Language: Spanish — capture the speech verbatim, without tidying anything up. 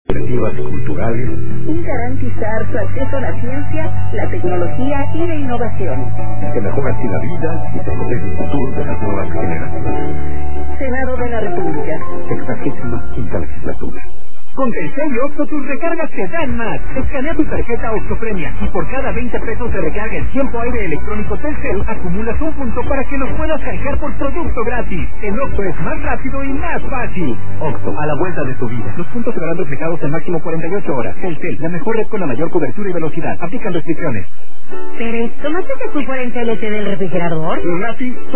Iniciativas culturales y garantizar su acceso a la ciencia, la tecnología y la innovación. Que mejora así la vida y se protege el futuro de las nuevas generaciones. Senado de la República. Sexagésima quinta legislatura. Con Telcel y Oxxo tus recargas te dan más. Escanea tu tarjeta Oxxo-Premia y por cada veinte pesos de recarga en tiempo aire electrónico Telcel acumulas un punto para que los puedas canjear por producto gratis. En Oxxo es más rápido y más fácil. Oxxo, a la vuelta de tu vida. Los puntos se verán reflejados en máximo cuarenta y ocho horas. Telcel, la mejor red con la mayor cobertura y velocidad. Aplican restricciones. Pérez, ¿tomaste tu cuarenta L T del refrigerador? Nati,